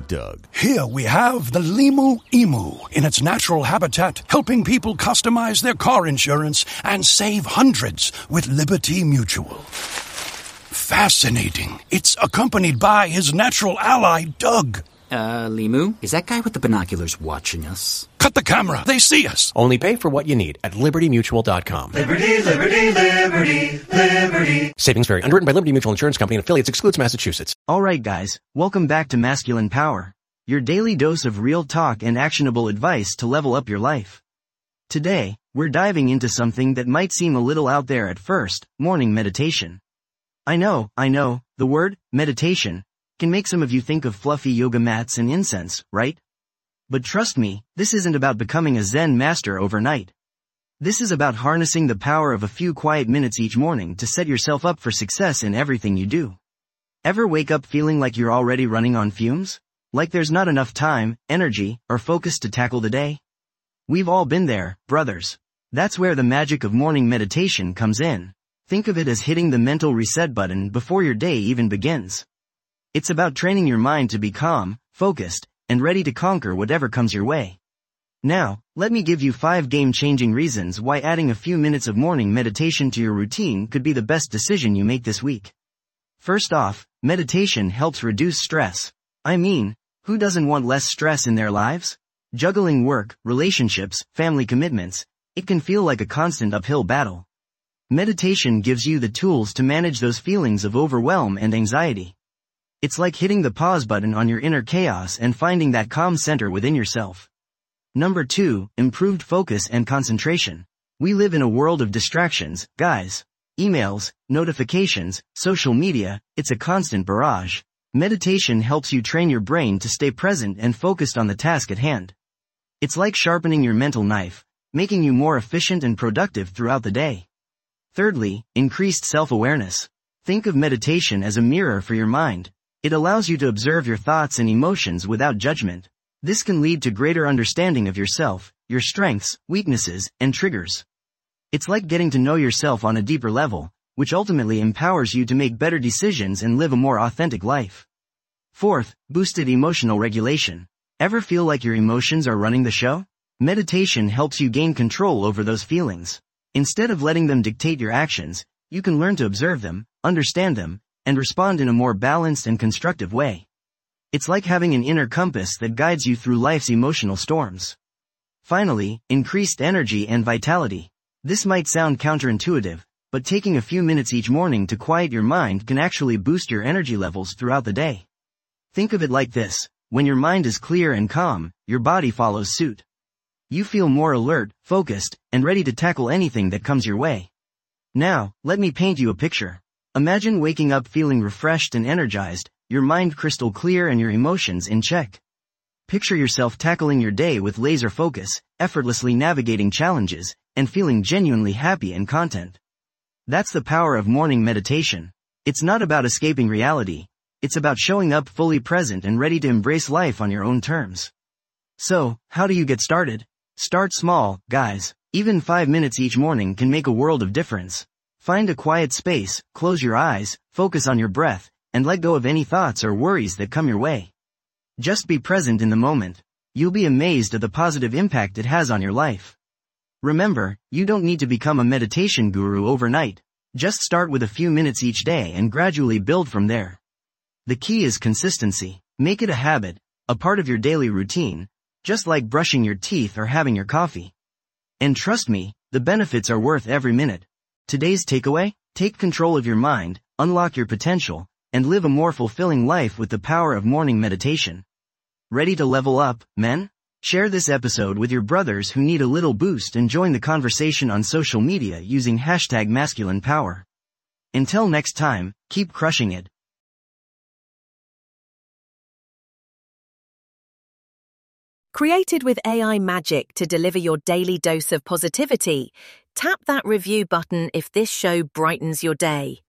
Doug. Here we have the Limu Emu in its natural habitat, helping people customize their car insurance and save hundreds with Liberty Mutual. Fascinating. It's accompanied by his natural ally, Doug. Limu, is that guy with the binoculars watching us? Cut the camera. They see us. Only pay for what you need at LibertyMutual.com. Liberty, liberty, liberty, liberty. Savings vary. Underwritten by Liberty Mutual Insurance Company and affiliates. Excludes Massachusetts. Alright guys, welcome back to Masculine Power. Your daily dose of real talk and actionable advice to level up your life. Today, we're diving into something that might seem a little out there at first, morning meditation. I know, the word, meditation, can make some of you think of fluffy yoga mats and incense, right? But trust me, this isn't about becoming a Zen master overnight. This is about harnessing the power of a few quiet minutes each morning to set yourself up for success in everything you do. Ever wake up feeling like you're already running on fumes? Like there's not enough time, energy, or focus to tackle the day? We've all been there, brothers. That's where the magic of morning meditation comes in. Think of it as hitting the mental reset button before your day even begins. It's about training your mind to be calm, focused, and ready to conquer whatever comes your way. Now, let me give you 5 game-changing reasons why adding a few minutes of morning meditation to your routine could be the best decision you make this week. First off, meditation helps reduce stress. I mean, who doesn't want less stress in their lives? Juggling work, relationships, family commitments, it can feel like a constant uphill battle. Meditation gives you the tools to manage those feelings of overwhelm and anxiety. It's like hitting the pause button on your inner chaos and finding that calm center within yourself. Number 2, improved focus and concentration. We live in a world of distractions, guys. Emails, notifications, social media, it's a constant barrage. Meditation helps you train your brain to stay present and focused on the task at hand. It's like sharpening your mental knife, making you more efficient and productive throughout the day. Thirdly, increased self-awareness. Think of meditation as a mirror for your mind. It allows you to observe your thoughts and emotions without judgment. This can lead to greater understanding of yourself, your strengths, weaknesses, and triggers. It's like getting to know yourself on a deeper level, which ultimately empowers you to make better decisions and live a more authentic life. Fourth, boosted emotional regulation. Ever feel like your emotions are running the show? Meditation helps you gain control over those feelings. Instead of letting them dictate your actions, you can learn to observe them, understand them, and respond in a more balanced and constructive way. It's like having an inner compass that guides you through life's emotional storms. Finally, increased energy and vitality. This might sound counterintuitive, but taking a few minutes each morning to quiet your mind can actually boost your energy levels throughout the day. Think of it like this: when your mind is clear and calm, your body follows suit. You feel more alert, focused, and ready to tackle anything that comes your way. Now, let me paint you a picture. Imagine waking up feeling refreshed and energized, your mind crystal clear and your emotions in check. Picture yourself tackling your day with laser focus, effortlessly navigating challenges, and feeling genuinely happy and content. That's the power of morning meditation. It's not about escaping reality. It's about showing up fully present and ready to embrace life on your own terms. So, how do you get started? Start small, guys. Even 5 minutes each morning can make a world of difference. Find a quiet space, close your eyes, focus on your breath, and let go of any thoughts or worries that come your way. Just be present in the moment. You'll be amazed at the positive impact it has on your life. Remember, you don't need to become a meditation guru overnight. Just start with a few minutes each day and gradually build from there. The key is consistency. Make it a habit, a part of your daily routine, just like brushing your teeth or having your coffee. And trust me, the benefits are worth every minute. Today's takeaway? Take control of your mind, unlock your potential, and live a more fulfilling life with the power of morning meditation. Ready to level up, men? Share this episode with your brothers who need a little boost and join the conversation on social media using #MasculinePower. Until next time, keep crushing it. Created with AI magic to deliver your daily dose of positivity, tap that review button if this show brightens your day.